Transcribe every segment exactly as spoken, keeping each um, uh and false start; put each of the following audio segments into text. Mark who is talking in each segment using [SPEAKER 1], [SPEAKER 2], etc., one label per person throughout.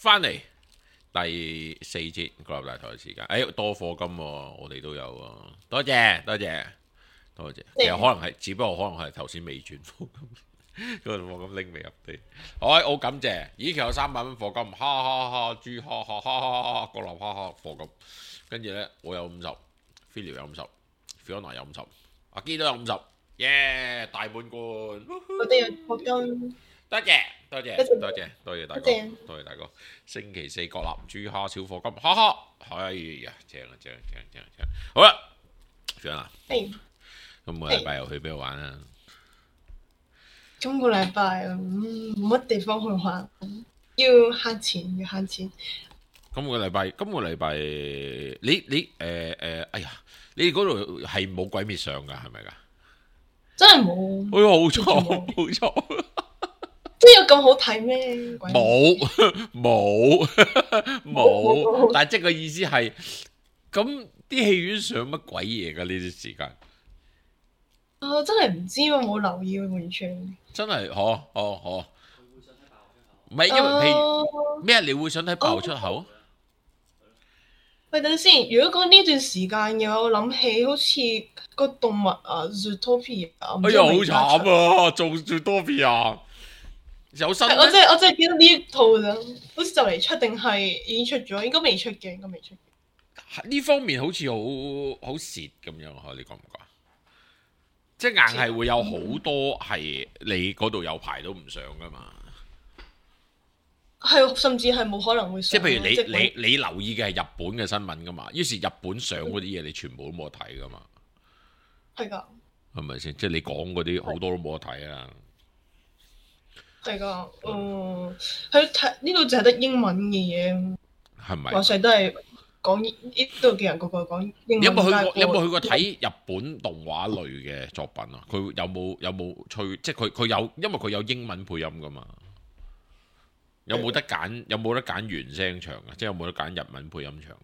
[SPEAKER 1] 翻嚟第四節國立大台嘅時間，誒多課金喎，我哋都有喎，多謝多謝多謝。其實可能係，只不過可能係頭先未轉課金，嗰個課金拎未入地。好，好感謝，以前有三百蚊課金，哈哈哈，豬哈哈哈哈哈，國立哈哈課金。跟住咧，我有五十 ，Phil 有五十 ，Fiona 有五十，阿基都有五十，耶！大滿貫，
[SPEAKER 2] 我哋有課金。
[SPEAKER 1] 多謝多謝多謝多謝大哥，多謝大哥。星期四國立豬蝦小課金，哈哈，哎呀，正啊正正正正，好啦 ，Fiona，今個禮拜又去邊度玩啊？
[SPEAKER 2] 今個禮拜嗯冇乜地方去玩，要慳錢要慳錢。
[SPEAKER 1] 今個禮拜今個禮拜你你誒誒，哎呀，你哋嗰度係冇鬼滅上㗎係咪㗎？
[SPEAKER 2] 真係冇。
[SPEAKER 1] 哎呀，好錯好錯。
[SPEAKER 2] 真有咁好睇咩？
[SPEAKER 1] 冇冇冇，但係即係個意思係，咁啲戲院上乜鬼嘢㗎呢啲時間？
[SPEAKER 2] 啊，真係唔知喎，冇留意完全。
[SPEAKER 1] 真係，嗬嗬嗬。唔係因為譬如咩？你會想睇爆出口？
[SPEAKER 2] 喂，等先。如果講呢段時間嘅話，我諗起好似個動物啊 ，Zootopia。
[SPEAKER 1] 哎呀，好慘啊！做 Zootopia。有新
[SPEAKER 2] 我真係我真係記得呢一套咋，好似就嚟出定係已經出咗？應該未出嘅，應該未出嘅。
[SPEAKER 1] 呢方面好似好好蝕咁樣嗬，你覺唔覺？即係硬係會有好多係你嗰度有排都唔上噶嘛。
[SPEAKER 2] 係，甚至係冇可能會上。
[SPEAKER 1] 即係譬如你你你留意嘅係日本嘅新聞噶嘛，於是日本上嗰啲嘢你全部都冇得睇噶嘛。
[SPEAKER 2] 係㗎。
[SPEAKER 1] 係咪先？即係你講嗰啲好多都冇得睇啊。
[SPEAKER 2] 係噶，嗯，佢睇呢度就係得英文嘅嘢，
[SPEAKER 1] 係咪？
[SPEAKER 2] 話晒都係講呢度嘅人個個講英文。
[SPEAKER 1] 你有冇去過？你有冇去過睇日本動畫類嘅作品啊？佢有冇有冇吹？即係佢佢有，因為佢有英文配音噶嘛。有冇得揀？有冇得揀原聲場啊？即係有冇得揀日文配音場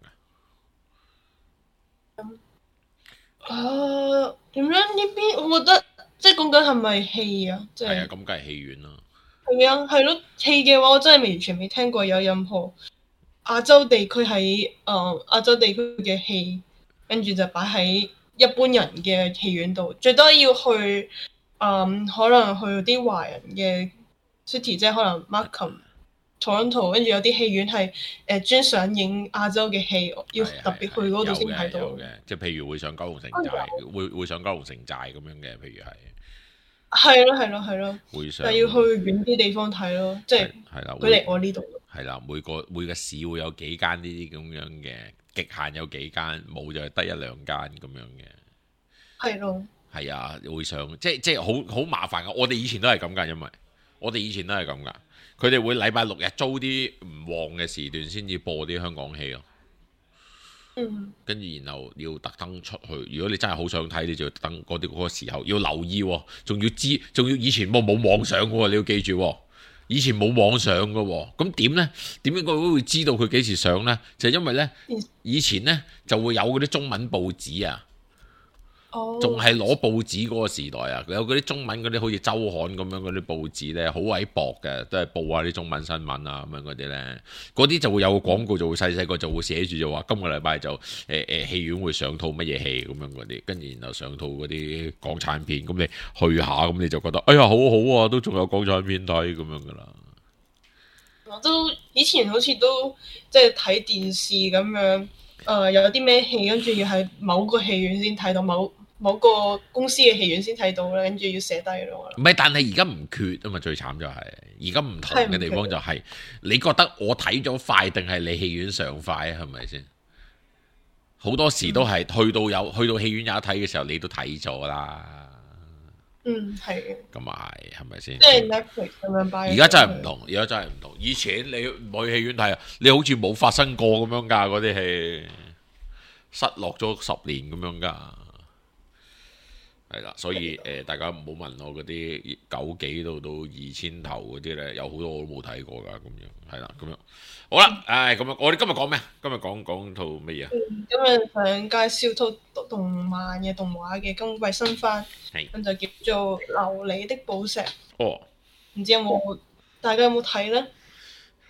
[SPEAKER 1] 嘅？
[SPEAKER 2] 啊，點樣呢邊？我覺得即係講緊係咪戲啊？即係
[SPEAKER 1] 係啊，咁梗係戲院啦。
[SPEAKER 2] 係啊，係咯，戲嘅話我真係完全未聽過有任何亞洲地區喺誒亞洲地區嘅戲，跟住就擺喺一般人嘅戲院度，最多要去誒、嗯、可能去啲華人嘅 city，即係可能 Markham、Toronto， 跟住有啲戲院係誒專上映亞洲嘅戲，要特別去嗰度先睇到。
[SPEAKER 1] 有嘅，即係譬如會上九龍城寨，會會上九龍城寨咁樣嘅，譬如係。
[SPEAKER 2] 係咯係咯係咯，但係要去遠啲地方睇咯，即係
[SPEAKER 1] 係啦，
[SPEAKER 2] 佢嚟我呢度。
[SPEAKER 1] 係啦，每個每個市會有幾間呢啲咁樣嘅，極限有幾間，冇就係得一兩間咁樣嘅。
[SPEAKER 2] 係咯。
[SPEAKER 1] 係啊，會上即係即係好好麻煩噶。我哋以前都係咁噶，因為我哋以前都係咁噶。佢哋會禮拜六日租啲唔旺嘅時段先至播啲香港戲咯。
[SPEAKER 2] 嗯，
[SPEAKER 1] 跟住然後要特登出去，如果你真係好想睇，你就要等嗰啲嗰個時候要留意喎，仲要知，仲要以前冇冇網上嘅喎，你要記住喎，以前冇網上嘅喎，咁點呢？點解我會知道佢幾時上呢？就係因為呢，以前呢就會有嗰啲中文報紙啊。仲係攞報紙嗰個時代啊！有嗰啲中文嗰啲好似周刊咁樣嗰啲報紙呢，好鬼薄嘅，都係報下啲中文新聞啊咁樣嗰啲呢。嗰啲就會有個廣告，就會細細個就會寫住就話今個禮拜就誒誒戲院會上套乜嘢戲咁樣嗰啲，跟住然後上套嗰啲港產片，咁你去下咁你就覺得哎呀好好啊，都仲有港產片睇咁樣噶啦。
[SPEAKER 2] 我都以前好似都即係睇電視咁樣，誒、呃、有啲咩戲，跟住要喺某個戲院先睇到某。某個公司嘅戲院先睇到啦，跟住要寫低咯。
[SPEAKER 1] 唔係，但係而家唔缺啊嘛，最慘就係而家唔同嘅地方就係、是，你覺得我睇咗快定係你戲院上快啊？係咪先？好多時都係去到有去到戲院有得睇嘅時候，你都睇咗啦。
[SPEAKER 2] 嗯，係嘅。
[SPEAKER 1] 咁啊係，係咪先？
[SPEAKER 2] 即係 Netflix 咁樣擺。
[SPEAKER 1] 而家真係唔同，而家真係唔同。以前你唔去戲院睇啊，你好似冇發生過咁樣㗎，嗰啲戲失落咗十年咁樣㗎。係啦，所以誒、呃，大家唔好問我嗰啲九幾到到二千頭嗰啲咧，有好多我都冇睇過㗎，咁樣係啦，咁樣好啦，唉，咁樣我哋今日講咩？今日講講套乜嘢啊？
[SPEAKER 2] 今日想介紹套動漫嘅動畫嘅今季新番，咁就叫做《琉璃的寶石》。
[SPEAKER 1] 哦，
[SPEAKER 2] 唔知有冇大家有冇睇咧？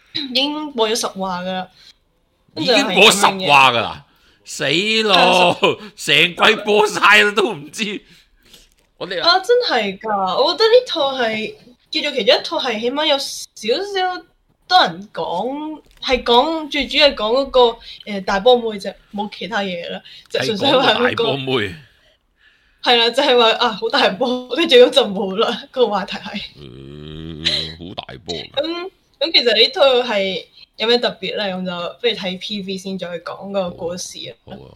[SPEAKER 2] 已經播咗十話噶啦，
[SPEAKER 1] 已經播十話噶啦，死咯！成季播晒啦都唔知。我哋
[SPEAKER 2] 啊真係㗎，我覺得呢套係叫做其中一套係起碼有少少多人講，係講最主要係講嗰個、呃、大波妹啫，冇其他嘢啦，就純粹話嗰個
[SPEAKER 1] 大波妹。
[SPEAKER 2] 係啦，就係、是、話啊好大波，跟住咁就冇啦。個話題係，
[SPEAKER 1] 嗯，好大波。
[SPEAKER 2] 咁咁其實呢套係有咩特別咧？咁就不如睇 P V 先再講個故事啊。
[SPEAKER 1] 好啊。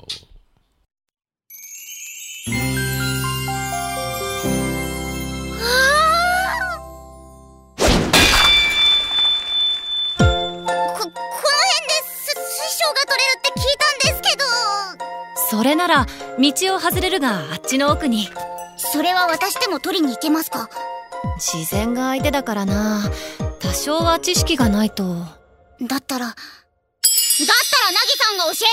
[SPEAKER 3] それなら道を外れるがあっちの奥に。
[SPEAKER 4] それは私でも取りに行けますか？
[SPEAKER 3] 自然が相手だからな。多少は知識がないと。
[SPEAKER 4] だったらだったらナギさんが教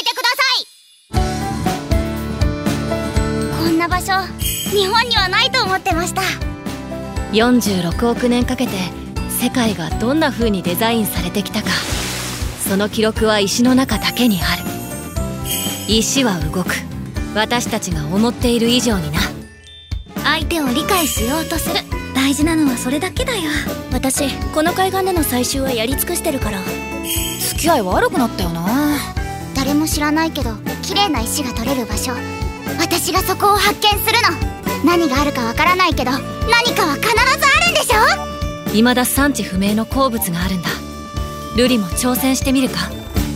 [SPEAKER 4] えてください。こんな場所日本にはないと思ってました。
[SPEAKER 3] よんじゅうろくおくねんかけて世界がどんな風にデザインされてきたか、その記録は石の中だけにある。石は動く。私たちが思っている以上にな。
[SPEAKER 4] 相手を理解しようとする。大事なのはそれだけだよ。私この海岸での採集はやり尽くしてるから。
[SPEAKER 3] 付き合い悪くなったよな。
[SPEAKER 4] 誰も知らないけど綺麗な石が取れる場所、私がそこを発見するの。何があるかわからないけど何かは必ずあるんでしょ。
[SPEAKER 3] 未だ産地不明の鉱物があるんだ。瑠璃も挑戦してみるか。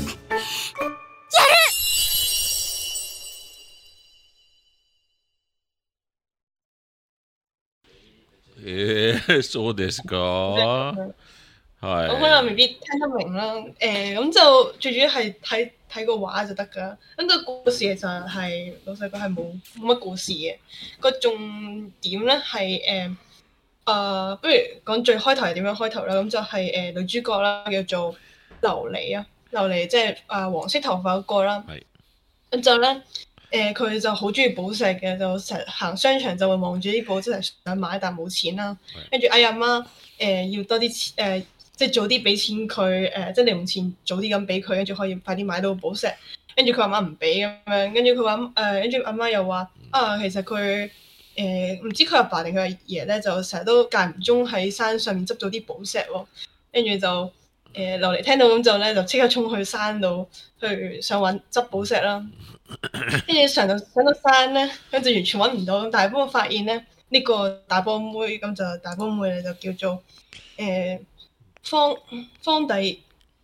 [SPEAKER 1] えー、そうですか。係。
[SPEAKER 2] 我可能未必聽得明啦。誒、呃、咁就最主要係睇睇個畫就得㗎。咁、個故事其實係老實講係冇冇乜故事嘅。個重點咧係誒誒，不如講最開頭係點樣開頭啦。咁就係、是、誒、呃、女主角啦，叫做琉璃啊，琉璃即係啊黃色頭髮嗰個啦。
[SPEAKER 1] 係。咁
[SPEAKER 2] 就咧。誒佢、呃、就好中意寶石嘅，就成日行商場就會望住啲寶石想買，但冇錢啦。跟住嗌阿媽誒、呃、要多啲錢誒、呃，即係早啲俾錢佢誒、呃，即係零用錢早啲咁俾佢，跟住可以快啲買到寶石。跟住佢阿媽唔俾咁樣，跟住佢話誒，跟住阿媽又話啊，其實佢誒唔知佢阿爸定佢阿爺咧，就成日都間唔中喺山上面執到啲寶石喎。跟住就誒落嚟聽到咁就咧，就即刻衝去山度去想揾執寶石啦。跟住上到上到山咧，咁就完全揾唔到。但係不過發現咧，呢、呢個大波妹咁就大波妹咧就叫做誒、呃、方方底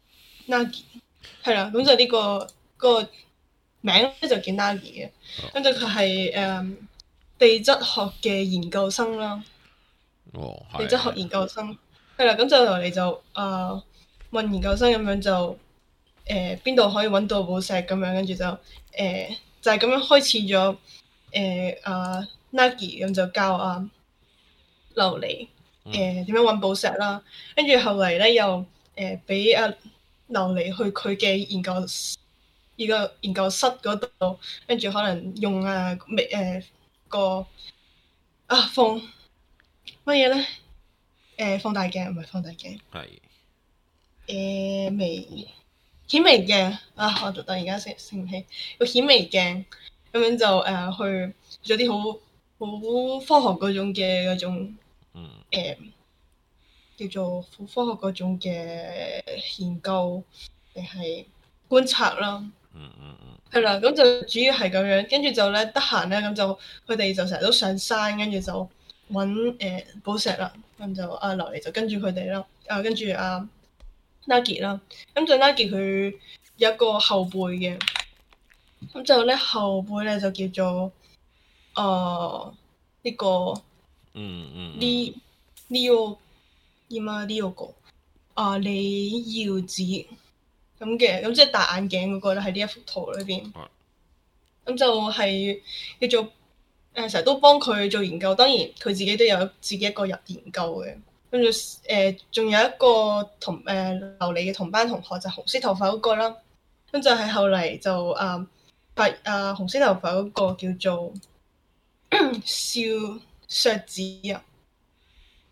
[SPEAKER 2] Nagi 係啦。咁就呢、呢個、呢個名咧就叫 Nagi 嘅。咁就佢係誒地質學嘅研究生啦。
[SPEAKER 1] 哦，
[SPEAKER 2] 地質學研究生係啦。咁就落嚟就啊、呃、問研究生咁樣就。誒邊度可以揾到寶石咁樣，跟住就誒、呃、就係、是、咁樣開始咗誒啊 Nagi 咁就教啊琉璃誒點樣揾寶石啦，跟住後嚟咧又誒俾阿琉璃去佢嘅研究依個研究室嗰度，跟住可能用啊微誒個啊放乜嘢咧誒放大鏡唔係放大鏡係誒微。顯微鏡啊！我突然間醒醒唔起個顯微鏡咁樣就誒、呃、去做啲好好科學嗰種嘅嗰種、呃、叫做好科學嗰種嘅研究定係觀察啦。嗯嗯嗯，係啦，咁就主要係咁樣，跟住就咧得閒咧咁就佢哋就成日都上山，跟住就揾誒、呃、寶石啦。咁就阿琉璃就跟住佢哋啦，啊跟住阿。Nagi 啦，咁就 Nagi 佢有一個後輩嘅，咁就咧後輩咧就叫做誒呢個
[SPEAKER 1] 嗯嗯
[SPEAKER 2] Li Leo 點啊 Leo 個啊李耀子咁嘅，咁即係戴眼鏡嗰個咧喺呢一幅圖裏邊，咁就係叫做誒成日都幫佢做研究，當然佢自己都有自己一個入研究嘅。跟住誒，仲、呃、有一個同誒琉璃嘅同班同學就紅色頭髮嗰個啦。咁就係後嚟就啊，發啊紅色頭髮嗰個叫做笑削子啊。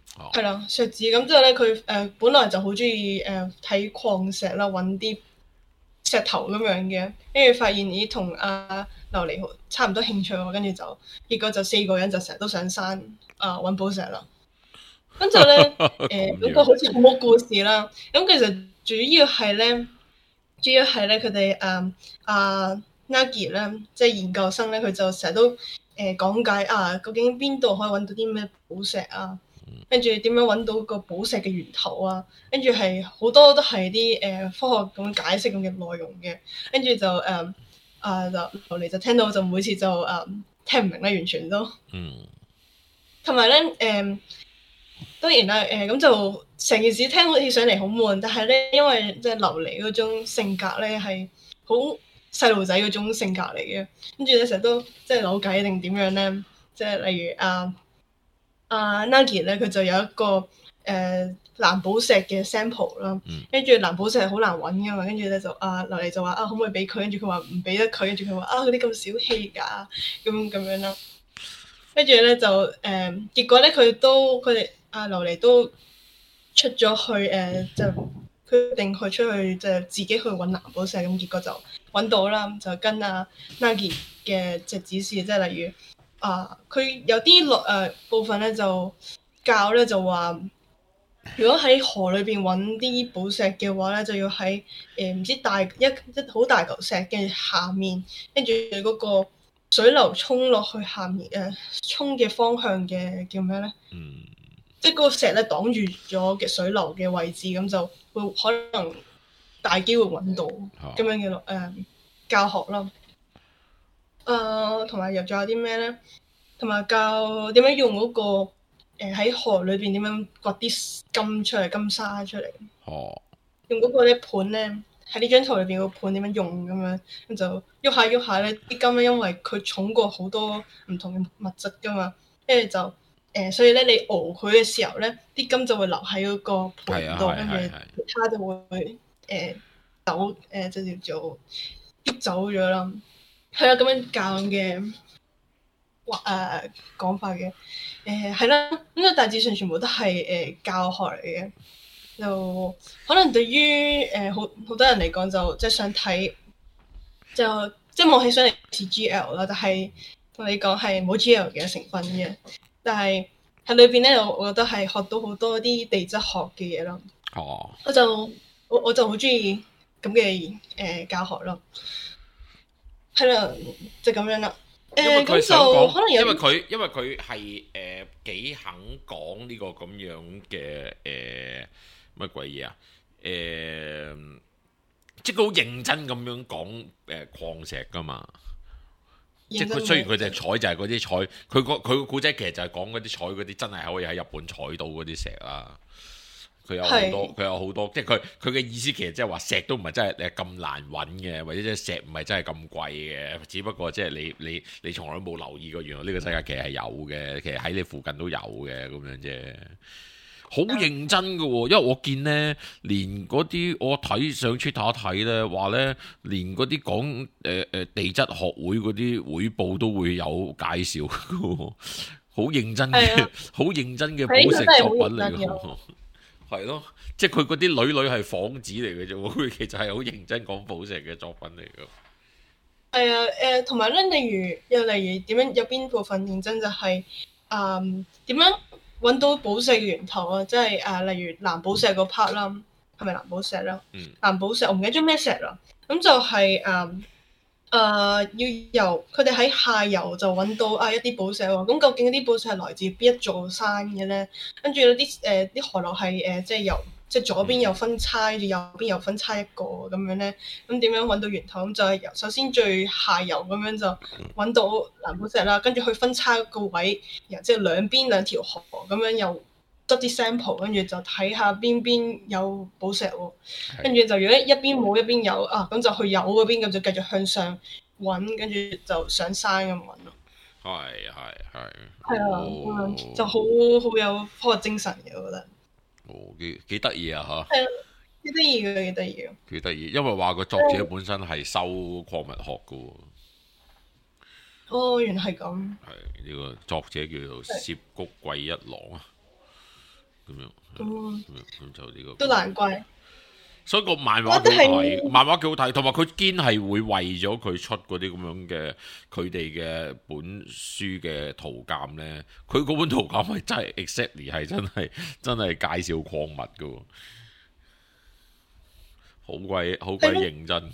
[SPEAKER 1] 哦
[SPEAKER 2] 係啦，石子咁之後咧，佢誒、呃、本來就好中意誒睇礦石啦，揾啲石頭咁樣嘅，跟住發現咦同阿琉璃好差唔多興趣喎，跟住就結果就四個人就成日都上山啊揾寶石啦。咁就咧誒嗰個好似好冇故事啦。咁其實主要係咧，主要係咧佢哋誒阿 Nagi 咧，即係研究生咧，佢就成日都誒、呃、講解啊，究竟邊度可以揾到啲咩寶石啊？跟住點樣揾到個寶石嘅源頭啊？跟住係好多都係啲誒科學咁解釋咁嘅內容嘅，跟住就誒、呃、啊就後嚟就聽到就每次就誒、呃、聽唔明啦，完全都。
[SPEAKER 1] 嗯。
[SPEAKER 2] 同埋咧誒，當然啦誒，咁、呃、就成件事聽好似上嚟好悶，但係咧因為即係琉璃嗰種性格咧係好細路仔嗰種性格嚟嘅，跟住咧成日都即係扭計定點樣咧，即係例如啊。啊、uh, Nagi 咧，佢就有一個誒、呃、藍寶石嘅 sample 啦，跟住、嗯、藍寶石係好難揾噶嘛，跟住咧就啊琉璃就話啊可唔可以俾佢，跟住佢話唔俾得佢，跟住佢話啊嗰啲咁小氣㗎，咁咁樣啦，跟住咧就誒、呃、結果咧佢都佢哋啊琉璃都出咗去誒、呃、就決定去出去就自己去揾藍寶石，咁結果就揾到啦，就跟阿、啊、Nagi 嘅隻指示，即係例如。啊！佢有啲落誒部分咧就教咧就話，如果喺河裏邊揾啲寶石嘅話咧，就要喺誒唔知大一一好大嚿石嘅下面，跟住嗰個水流沖落去下面誒、呃、沖嘅方向嘅叫咩咧？嗯，即係嗰個石咧擋住咗嘅水流嘅位置，咁就會可能大機會揾到咁樣嘅誒、呃、教學啦。誒同埋又仲有啲咩咧？同埋教點樣用嗰、那個喺、呃、河裏邊點樣掘啲金出嚟、金沙出嚟。哦。用嗰個咧盤咧喺呢張圖裏邊個盤點樣用咁樣，咁就喐下喐下咧啲金咧，因為佢重過好多唔同嘅物質噶嘛，跟住就誒、呃，所以咧你熬佢嘅時候咧，啲金就會留喺嗰個盤度，跟住其他就會誒、呃、走誒，即、呃、係叫做喐走咗啦。係啦，咁樣教嘅話誒講法嘅，誒係啦，咁啊大致上全部都係誒、呃、教學嚟嘅，就可能對於誒好好多人嚟講就即係想睇，就即係望起上嚟似 G L 啦，但係同你講係冇 G L 嘅成分嘅，但係喺裏邊咧，我我覺得係學到好多啲地質學嘅嘢咯。哦，我就我我就好中意咁嘅誒教學咯。係啦，就咁樣啦。
[SPEAKER 1] 因為佢想講，
[SPEAKER 2] 可能有
[SPEAKER 1] 因為佢因為佢係誒幾肯講呢個咁樣嘅誒乜鬼嘢啊？誒、呃，即係佢好認真咁樣講誒礦石噶嘛。即係佢雖然佢哋採就係嗰啲採，佢個佢個故仔其實就係講嗰啲採嗰啲真係可以喺日本採到嗰啲石啦。佢有好多，佢是有好多，即係佢佢嘅意思其實即係話石都唔係真係誒咁難揾嘅，或者即係石唔係真係咁貴嘅，只不過即係你你你從來都冇留意過，原來呢個世界其實係有嘅，其實喺你附近都有嘅咁樣啫。好認真嘅喎，因為我見呢，連嗰啲我睇上 Twitter 睇咧，話呢，連嗰啲講誒誒地質學會嗰啲會報都會有介紹嘅喎，好認真嘅，好的認真嘅寶石作品嚟嘅。係咯，即係佢嗰啲女女係仿子嚟嘅啫喎，佢其實係好認真講寶石嘅作品嚟嘅。
[SPEAKER 2] 係啊，誒同埋咧，例如又例如點樣有邊部分認真就係誒點樣揾到寶石嘅源頭啊？即係誒例如藍寶石嗰 part 啦，係咪藍寶石啦？嗯。藍寶石我唔記得咗咩石啦，咁就係誒誒要由佢哋喺下游就揾到啊一啲寶石喎。咁究竟啲寶石係來自邊一座山嘅咧？跟住有啲誒啲河流係誒、呃、即係由即係左邊又分叉，住右邊又分叉一個咁樣咧。咁點樣揾到源頭？咁就係由首先最下游咁樣就揾到藍寶石啦，跟住去分叉個位，然後即係兩邊兩條河咁樣又執啲 sample， 跟住就睇下邊邊有寶石喎。跟住就如果一邊冇一邊有啊，咁就去有嗰邊，咁就繼續向上揾，跟住就上山咁揾咯。
[SPEAKER 1] 係係係。
[SPEAKER 2] 係啊，哦、就好好有科學精神嘅，我覺得。
[SPEAKER 1] 哦，幾幾得意啊嚇！
[SPEAKER 2] 係啊，幾得意嘅，幾得意嘅。幾
[SPEAKER 1] 得意，因為話個作者本身係修礦物學嘅喎。
[SPEAKER 2] 哦，原來係咁。
[SPEAKER 1] 係呢、呢個作者叫做涉谷貴一郎啊。 咁樣，
[SPEAKER 2] 嗯，
[SPEAKER 1] 咁樣咁就呢個
[SPEAKER 2] 都難怪。
[SPEAKER 1] 所以個漫畫幾好睇，漫畫幾好睇，同埋佢堅係會為咗佢出嗰啲咁樣嘅佢哋嘅本書嘅圖鑑咧，佢嗰本圖鑑係真係 exactly 係真係真係介紹礦物噶喎，好鬼好鬼認真，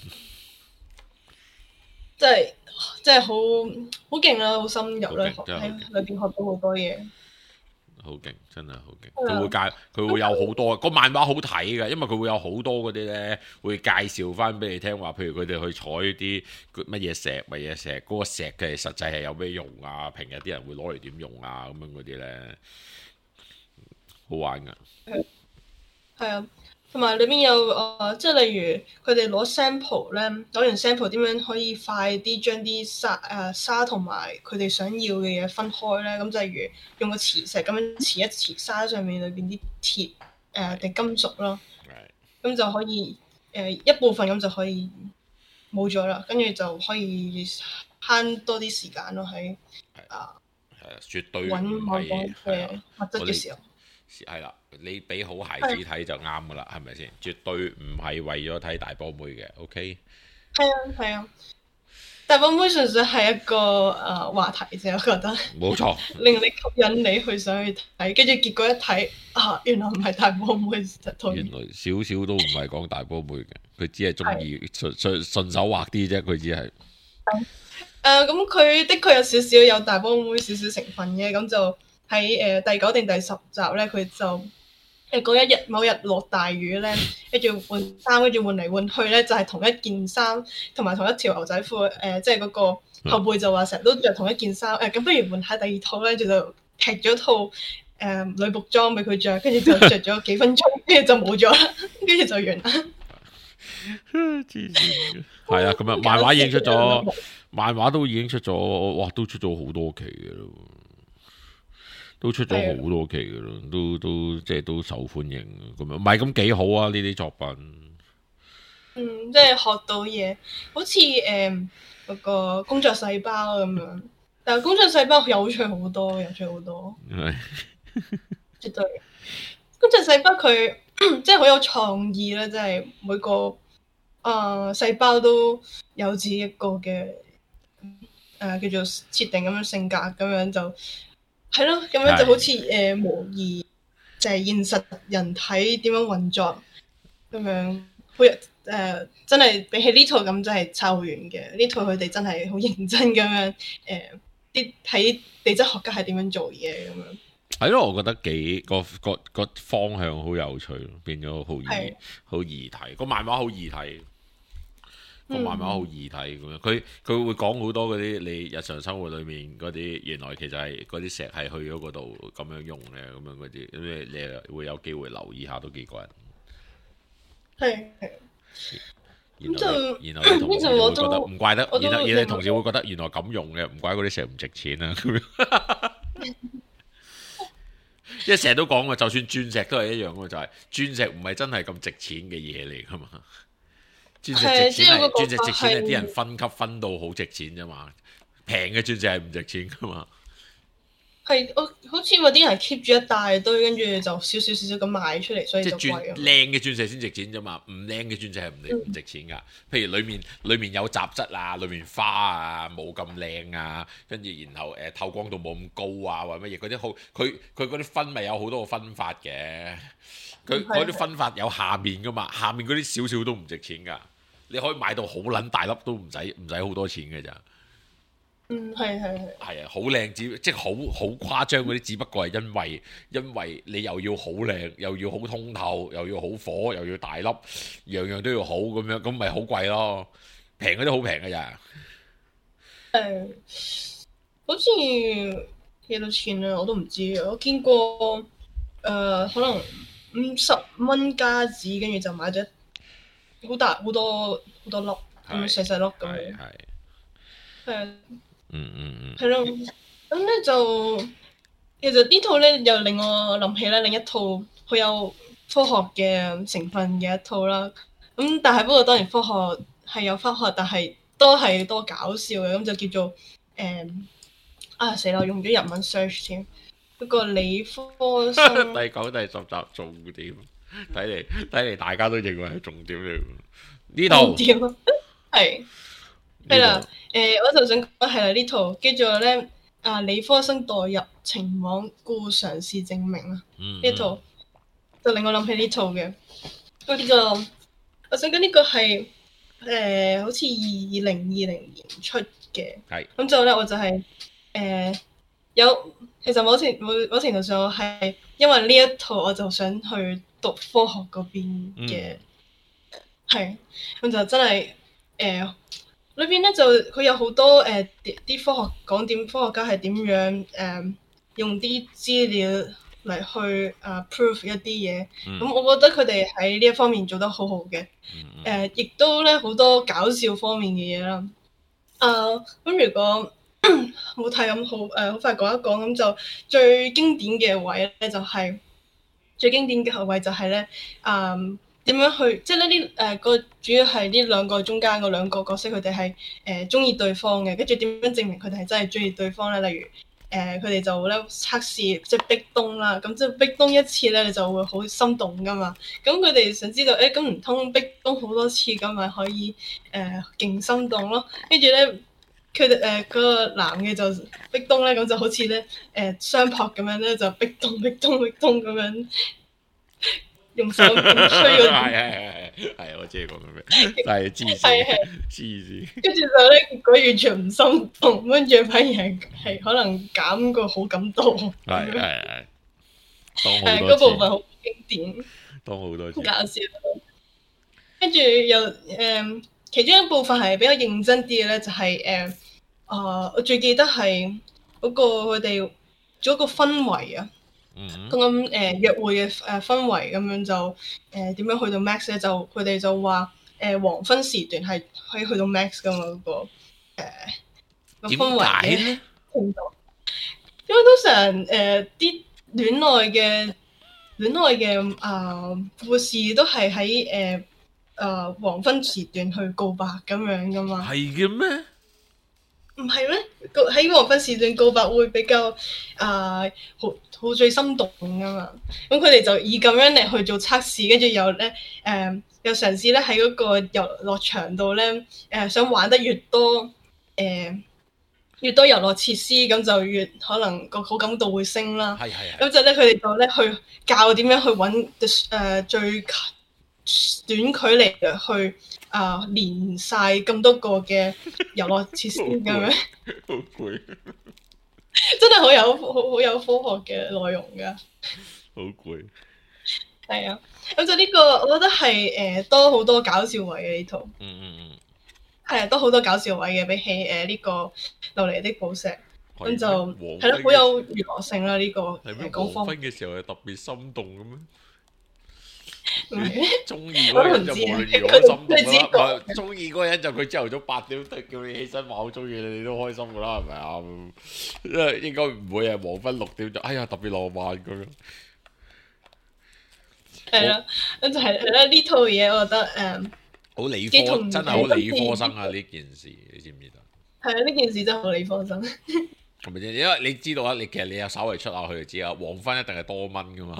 [SPEAKER 2] 真係真係好好勁啦，好深入啦，
[SPEAKER 1] 好勁真係好勁
[SPEAKER 2] 喺裏邊學到好多嘢。
[SPEAKER 1] 好勁，真係好勁。
[SPEAKER 2] 係啊
[SPEAKER 1] 佢會介，佢會有好多個漫畫好睇嘅，因為佢會有好多嗰啲咧，會介紹翻俾你聽話，譬如佢哋去採啲乜嘢石、乜嘢石，嗰、嗰個石嘅實際係有咩用啊？平日啲人會攞嚟點用啊？咁樣嗰啲咧，好玩噶。
[SPEAKER 2] 係啊，同埋裏邊有誒、呃，即係例如佢哋攞 sample 咧，攞完 sample 點樣可以快啲將啲沙誒、呃、沙同埋佢哋想要嘅嘢分開咧？咁就例如用個磁石咁樣磁一磁沙上面裏邊啲鐵誒定金屬咯，咁就可以誒、呃、一部分咁就可以冇咗啦，跟住就可以慳多啲時間咯喺啊
[SPEAKER 1] 係啊，絕對
[SPEAKER 2] 揾
[SPEAKER 1] 唔
[SPEAKER 2] 某個
[SPEAKER 1] 係
[SPEAKER 2] 嘅物質嘅時候。
[SPEAKER 1] 係啦，你俾好孩子睇就啱噶啦，係咪先？絕對唔係為咗睇大波妹嘅 ，OK？
[SPEAKER 2] 係啊，係啊，大波妹純粹係一個誒、呃、話題啫，我覺得。
[SPEAKER 1] 冇錯。
[SPEAKER 2] 令你吸引你去想去睇，跟住結果一睇啊，原來唔係大波妹，
[SPEAKER 1] 原來少少都唔係講大波妹嘅，佢只係中意順順順手畫啲啫，佢只係。
[SPEAKER 2] 誒咁佢的確有少少有大波妹少少成分嘅，咁就喺誒、呃、第九定第十集咧，佢就誒嗰一日某日落大雨咧，跟住換衫，跟住換嚟換去咧，就係、是、同一件衫同埋同一條牛仔褲，誒、呃、即係嗰個後輩就話成日都着同一件衫，誒、呃、咁不如換下第二套咧，就就踢咗套誒、呃、女僕裝俾佢着，跟住就着咗幾分鐘，跟住就冇咗啦，跟住就完啦。
[SPEAKER 1] 黐線嘅，係啊，咁啊，漫畫已經出咗，漫畫都已經出咗，哇，都出咗好多期嘅咯，都出咗好多期嘅咯，都都即係都受歡迎咁樣，唔係咁幾好啊呢啲作品。
[SPEAKER 2] 嗯，即係學到嘢，好似誒嗰個工作細胞咁樣，但係工作細胞有趣好多，有趣好多，
[SPEAKER 1] 係
[SPEAKER 2] 絕對。工作細胞佢即係好有創意啦，即係每個啊細胞都有自己一個嘅誒、呃、叫做設定咁樣性格咁樣就係咯，咁樣就好似誒、呃、模擬就係現實人體點樣運作咁樣，好誒、呃、真係比起呢套咁真係差好遠嘅。呢套佢哋真係好認真咁樣誒啲睇地質學家係點樣做嘢咁樣。
[SPEAKER 1] 係咯，我覺得幾個個個方向好有趣，變咗好易好易睇，個漫畫好易睇。個漫畫好易睇咁樣，佢佢會講好多嗰啲你日常生活裏面嗰啲，原來其實係嗰啲石係去咗嗰度咁樣用嘅，咁樣嗰啲，咁你你會有機會留意下都幾過癮。
[SPEAKER 2] 係係。
[SPEAKER 1] 然後然後你同事會覺得唔怪得，然後然後你同事會覺得原來咁用嘅，唔怪嗰啲石唔值錢啦。咁樣，因為成日都講嘅，就算鑽石都係一樣嘅，就係、是、鑽石唔係真係咁值錢嘅嘢嚟噶嘛。鑽石值錢係鑽石值錢係啲人分級分到好值錢啫嘛，平嘅鑽石係唔值錢噶嘛。
[SPEAKER 2] 係我好似話啲人 keep 住一大堆，跟住就少少少少咁賣出嚟，所以就貴。
[SPEAKER 1] 靚嘅鑽石先值錢啫嘛，唔靚嘅鑽石係唔唔值錢噶。譬如裡面裡面有雜質啊，裡面花啊冇咁靚啊，跟住然後誒、呃、透光度冇咁高啊，或者乜嘢嗰啲好，佢佢嗰啲分咪有好多個分法嘅。佢嗰啲分法有下面噶嘛，下面嗰啲少少都唔值錢噶。你可以買到好撚大粒都唔使唔使好多錢嘅咋。
[SPEAKER 2] 嗯，係係係。
[SPEAKER 1] 係啊，好靚只即係好好誇張嗰啲，只不過係因為因為你又要好靚，又要好通透，又要好火，又要大粒，樣樣都要好咁樣，咁咪好貴咯。平嗰啲好平嘅咋。
[SPEAKER 2] 誒，好似幾多錢啊？我都唔知啊。我見過誒、呃，可能五十蚊加紙，跟住就買咗好大好多好多粒咁細細粒咁樣。係係。
[SPEAKER 1] 嗯嗯嗯，
[SPEAKER 2] 係咯，咁咧就其實呢套咧又令我諗起咧另一套好有科學嘅成分嘅一套啦。咁但係不過當然科學係有科學，但係都係多搞笑嘅，咁就叫做誒、嗯、啊死啦！我用咗日文 search 添， 嗰個理科生
[SPEAKER 1] 第九、第十集重點，睇嚟睇嚟大家都認為係重點嚟喎。呢套
[SPEAKER 2] 重點係係啦，誒我就想講係啦呢套叫做咧啊理科生墮入情網故嘗試證明啊，
[SPEAKER 1] 嗯
[SPEAKER 2] 呢套就令我諗起呢套嘅。咁呢個我想講呢個係誒好似二零二零年出嘅，
[SPEAKER 1] 係
[SPEAKER 2] 咁之後咧我就係誒有其實某程某某程度上我係因為呢一套我就想去讀科學嗰邊嘅。係，咁就真係誒裏邊咧就佢有好多誒啲、呃、科學講點科學家係點樣誒、呃、用啲資料嚟去啊、呃、prove 一啲嘢，咁、嗯、我覺得佢哋喺呢一方面做得好好嘅，誒、呃、亦都咧好多搞笑方面嘅嘢啦。啊、呃、咁如果冇睇咁好誒，好、呃、快講一講咁就最經典嘅位咧就係、是、最經典嘅位就係咧啊。呃點樣去？即係呢啲誒個主要係呢兩個中間嗰兩個角色，佢哋係誒中意對方嘅。跟住點樣證明佢哋係真係中意對方咧？例如誒佢哋就咧測試即係壁咚啦。咁即係壁咚一次咧，你就會好心動噶嘛。咁佢哋想知道誒咁唔通壁咚好多次咁咪可以誒勁、呃、心動咯？跟住咧佢哋誒嗰個男嘅就壁咚咧，咁就好似咧誒雙撲咁樣咧，就壁咚壁咚壁咚咁樣。用手咁吹嗰啲，
[SPEAKER 1] 係係係係，我知你講緊咩，但係黐線黐線，
[SPEAKER 2] 跟住就咧，結果完全唔心動，跟住反而係係可能減個好感度，
[SPEAKER 1] 係係係，
[SPEAKER 2] 係嗰部分好經典，
[SPEAKER 1] 當好多次，
[SPEAKER 2] 搞笑。跟住又誒、呃，其中一部分係比較認真啲嘅咧，就係誒啊，我最記得係嗰個佢哋做一個氛圍啊。咁咁誒約會嘅誒氛圍咁樣就誒點、呃、樣去到 max 咧？就佢哋就話誒、呃、黃昏時段係可以去到 max 噶嘛嗰、那個誒、呃那個氛圍嘅程度。因為通常誒啲戀愛嘅戀愛嘅啊故事都係喺誒誒黃昏時段去告白咁樣噶嘛。
[SPEAKER 1] 係嘅咩？
[SPEAKER 2] 唔係咩？喺黃昏時段告白會比較啊、呃、好好最心動噶嘛。咁佢哋就以咁樣嚟去做測試，跟住又咧誒又嘗試咧喺嗰個遊樂場度咧誒想玩得越多誒、呃、越多遊樂設施，咁就越可能個好感度會升啦。係係。咁就咧佢哋就咧去教點樣去揾誒、呃、最短距離嘅去。啊、呃！連晒咁多個嘅遊樂設施咁樣，
[SPEAKER 1] 好攰，
[SPEAKER 2] 真係好有好好有科學嘅內容㗎。
[SPEAKER 1] 好攰。
[SPEAKER 2] 係啊，咁就呢個我覺得係誒、呃、多好多搞笑位嘅呢套。
[SPEAKER 1] 嗯嗯嗯。
[SPEAKER 2] 係啊，多好多搞笑位嘅，比起誒呢、呃這個《琉璃的寶石》咁就係咯，好有娛樂性啦呢、這個。係咩？
[SPEAKER 1] 黃昏嘅時候係特別心動嘅咩？
[SPEAKER 2] 唔
[SPEAKER 1] 中意嗰人就無論如何心動啦，中意嗰個人就佢朝頭早八點都叫你起身話好中意你，你都開心噶啦，係咪啊？因為應該唔會係黃昏六點就哎呀特別浪漫咁樣。
[SPEAKER 2] 係啦，咁就係係啦呢套嘢，我覺得誒
[SPEAKER 1] 好理科，真係好理科生啊！呢件事你知唔知道？
[SPEAKER 2] 係啊，呢件事真係好理科生。
[SPEAKER 1] 係咪先？因為你知道啊，你其實你有稍微出下去就知啊，黃昏一定係多蚊噶嘛。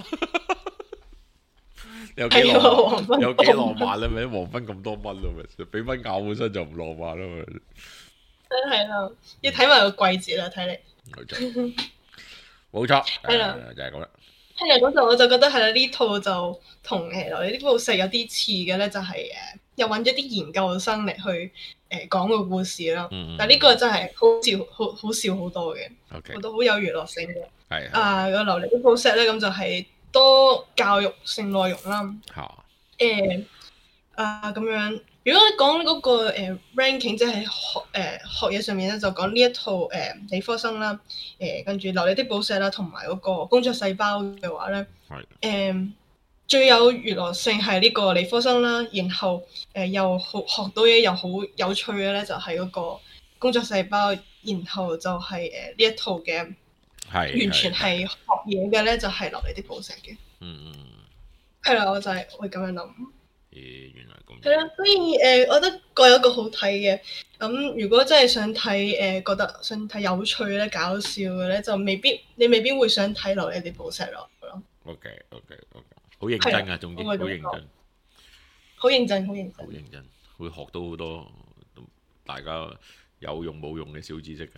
[SPEAKER 1] 有幾浪漫？有幾浪漫咧？咪黃昏咁多蚊咯，咪俾蚊咬本身就唔浪漫咯，咪。
[SPEAKER 2] 真係啦，要睇埋個季節啦，睇嚟。
[SPEAKER 1] 冇錯，冇錯，係啦，就係咁啦。
[SPEAKER 2] 係啊，嗰陣我就覺得係啦，呢套就同誒《呢部劇有啲似嘅咧，就係誒又揾咗啲研究生嚟去誒講個故事啦。嗯、但係呢個真係好笑，好好笑好多嘅，我都好有娛樂性嘅。係啊，個《琉璃的寶石》咧，咁就係、是。多教育性內容啦，誒啊咁、呃啊、樣。如果講嗰、那個、呃、ranking，即係學誒、呃、學嘢上面咧，就講呢一套誒、呃、理科生啦，誒、呃、跟住琉璃的寶石啦，同埋嗰個工作細胞嘅話咧，誒、呃、最有娛樂性係呢個理科生啦，然後誒、呃、又好學到嘢又好有趣嘅咧，就係、是、嗰個工作細胞，然後就係誒呢一套嘅。係完全係學嘢嘅咧，就係琉璃的寶石嘅。嗯嗯，係啦，我就係會咁樣諗。
[SPEAKER 1] 咦，原來咁。
[SPEAKER 2] 係啦，所以誒、呃，我覺得各有各好睇嘅。咁如果真係想睇誒、呃，覺得想睇有趣咧、搞笑嘅咧，就未必你未必會想睇落你哋寶石咯。
[SPEAKER 1] OK OK OK， 好認真啊，總之好認真，
[SPEAKER 2] 好認真，好認真，
[SPEAKER 1] 好認真，會學到好多大家有用冇用嘅小知識㗎。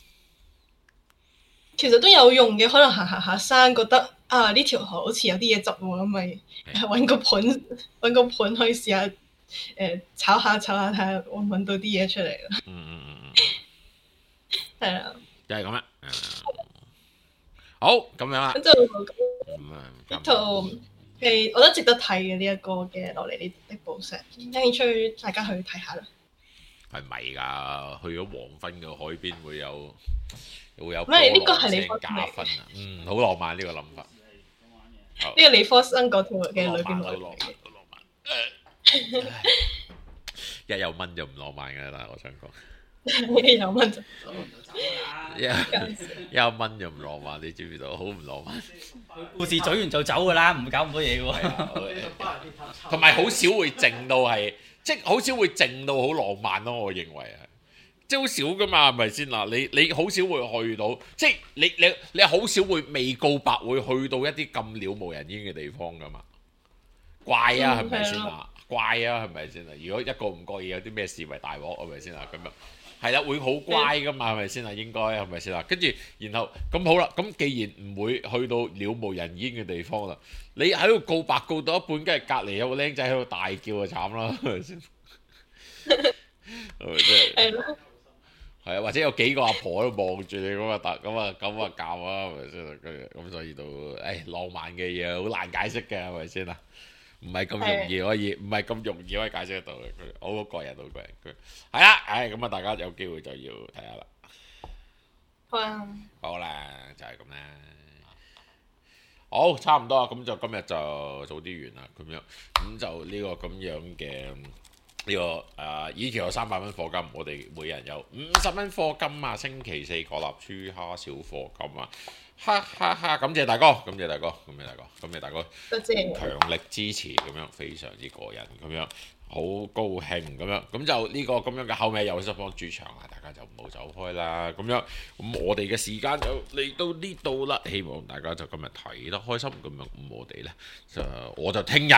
[SPEAKER 2] 其實都有用嘅，可能行行下山，覺得啊呢條河好似有啲嘢執喎，咁咪揾個盤揾個盤可以試下誒、呃、炒下炒下睇下會揾到啲嘢出嚟啦。
[SPEAKER 1] 嗯嗯嗯嗯，
[SPEAKER 2] 係啊，
[SPEAKER 1] 就係咁啦。好，咁樣啦。
[SPEAKER 2] 咁就
[SPEAKER 1] 咁啊，
[SPEAKER 2] 呢套係我覺得值得睇嘅呢一個嘅落嚟呢的寶石，有興趣大家去睇下啦。
[SPEAKER 1] 係咪㗎？去咗黃昏嘅海邊會有會有
[SPEAKER 2] 唔係呢個係
[SPEAKER 1] 波
[SPEAKER 2] 你
[SPEAKER 1] 浪聲加分啊！嗯，好浪漫呢個諗法。
[SPEAKER 2] 呢個理科生嗰套嘅裏邊
[SPEAKER 1] 好浪漫，
[SPEAKER 2] 落嚟嘅。
[SPEAKER 1] 好浪漫。一有蚊就唔浪漫㗎啦，我想講。
[SPEAKER 2] 有蚊就
[SPEAKER 1] 一一有蚊就唔浪漫，你知唔知道？好唔浪漫。
[SPEAKER 5] 故事嘴完就走㗎啦，唔會搞咁多嘢㗎喎。
[SPEAKER 1] 同埋好少會靜到係，即係好少會靜到好浪漫咯。我認為係，即係好少㗎嘛，係咪先嗱？你你好少會去到，即係你你你好少會未告白會去到一啲咁渺無人煙嘅地方㗎嘛？怪啊，係咪先啊？怪啊，係咪先啊？如果一個唔覺意有啲咩事，咪大鑊係咪先啊？咁樣。係啦，會好乖噶嘛，係咪先啊？應該係咪先啊？跟住，然後咁好啦。咁既然唔會去到了無人煙嘅地方啦，你喺度告白告到一半，跟住隔離有個僆仔喺度大叫就慘啦，係咪先？係咪先？
[SPEAKER 2] 係咯。
[SPEAKER 1] 係啊，或者有幾個阿婆喺度望住你咁啊，咁啊咁啊教啊，係咪先？跟住咁所以到，誒浪漫嘅嘢好難解釋嘅，係咪先啊？唔係咁容易可以，唔係咁容易可以解釋得到嘅。佢好個人，好個人。佢係啦，唉，咁啊，大家有機會就要睇下啦。
[SPEAKER 2] 好啊。好
[SPEAKER 1] 啦，就係咁啦。好，差唔多啊。咁就今日就早啲完啦。咁樣，咁就呢個咁樣嘅呢個誒，以前有三百蚊課金，我哋每人有五十蚊課金啊。星期四果粒豬蝦小課金啊！哈哈哈！感謝大哥，感謝大哥，感謝大哥，感謝大哥，
[SPEAKER 2] 多謝
[SPEAKER 1] 強力支持咁樣，非常之過癮咁樣，好高興咁樣，咁就呢個咁樣嘅後尾又失方主場啦，大家就唔好走開啦，咁樣，咁我哋嘅時間就嚟到呢度啦，希望大家就今日睇得開心咁樣，咁我哋呢，就我就聽日，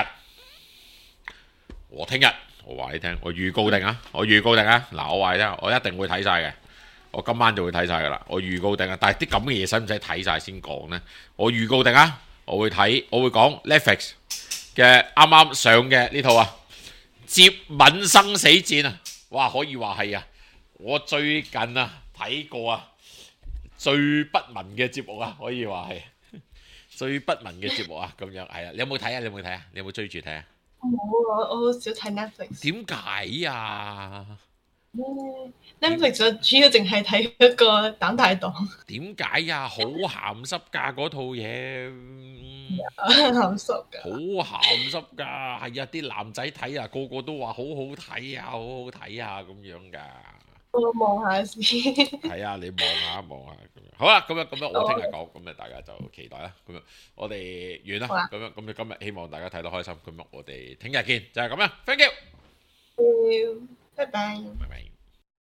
[SPEAKER 1] 我聽日我話你聽，我預告定啊，我預告定啊，嗱我話你聽，我一定會睇晒嘅。我今晚就會睇晒㗎啦，我預告定啊！但係啲咁嘅嘢使唔使睇晒先講呢？我預告定啊！我會睇，我會講 Netflix 嘅啱啱上嘅呢套啊，《接吻生死戰》啊！哇，可以話係啊！我最近啊睇過啊最不文嘅節目啊，可以話係最不文嘅節目啊！咁樣係啊，你有冇睇啊？你有冇睇啊？你有冇追住睇啊？
[SPEAKER 2] 冇啊，我好少睇 Netflix。
[SPEAKER 1] 點解啊？
[SPEAKER 2] Netflix 主要淨係睇嗰個膽大黨。
[SPEAKER 1] 點解呀？好鹹濕㗎嗰套嘢，
[SPEAKER 2] 鹹濕㗎。
[SPEAKER 1] 好鹹濕㗎，係啊！啲男仔睇啊，個個都話好好睇啊，好好睇啊，咁樣㗎。
[SPEAKER 2] 我望下先。
[SPEAKER 1] 係啊，你望下望下咁樣。好啦，咁樣咁樣，我聽日講，咁啊大家就期待啦。咁樣我哋完啦。咁樣咁樣，今日希望大家睇得開心。咁樣我哋聽日見，就係咁樣。Thank you。
[SPEAKER 2] 拜拜。
[SPEAKER 1] 拜拜。